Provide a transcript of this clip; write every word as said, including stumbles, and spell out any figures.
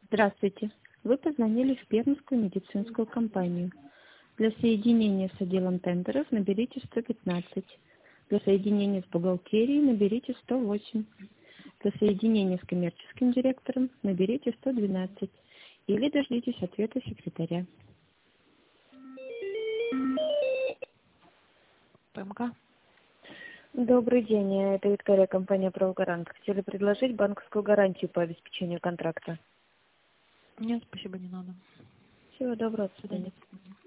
Здравствуйте. Вы позвонили в Пермскую медицинскую компанию. Для соединения с отделом тендеров наберите сто пятнадцать. Для соединения с бухгалтерией наберите сто восемь. Для соединения с коммерческим директором наберите сто двенадцать. Или дождитесь ответа секретаря. ПМК? Добрый день, это Виктория, компания «Правгарант». Хотели предложить банковскую гарантию по обеспечению контракта. Нет, спасибо, не надо. Всего доброго, до До свидания. свидания.